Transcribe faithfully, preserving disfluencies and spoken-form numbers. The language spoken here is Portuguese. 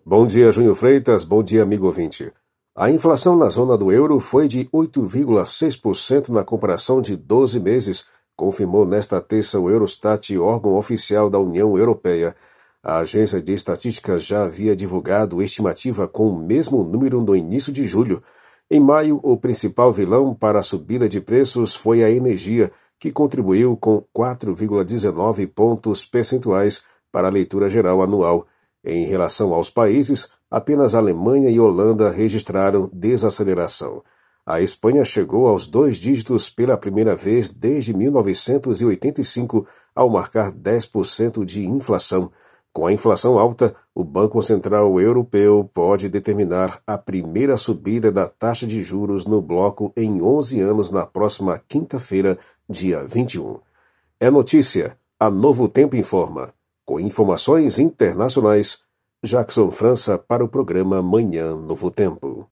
Bom dia, Júnior Freitas. Bom dia, amigo ouvinte. A inflação na zona do euro foi de oito vírgula seis por cento na comparação de doze meses, confirmou nesta terça o Eurostat, órgão oficial da União Europeia. A agência de estatística já havia divulgado estimativa com o mesmo número no início de julho. Em maio, o principal vilão para a subida de preços foi a energia, que contribuiu com quatro vírgula dezenove pontos percentuais para a leitura geral anual. Em relação aos países, apenas Alemanha e Holanda registraram desaceleração. A Espanha chegou aos dois dígitos pela primeira vez desde mil novecentos e oitenta e cinco, ao marcar dez por cento de inflação. Com a inflação alta, o Banco Central Europeu pode determinar a primeira subida da taxa de juros no bloco em onze anos na próxima quinta-feira, dia vinte e um. É notícia. A Novo Tempo informa. Com informações internacionais, Jackson França para o programa Manhã Novo Tempo.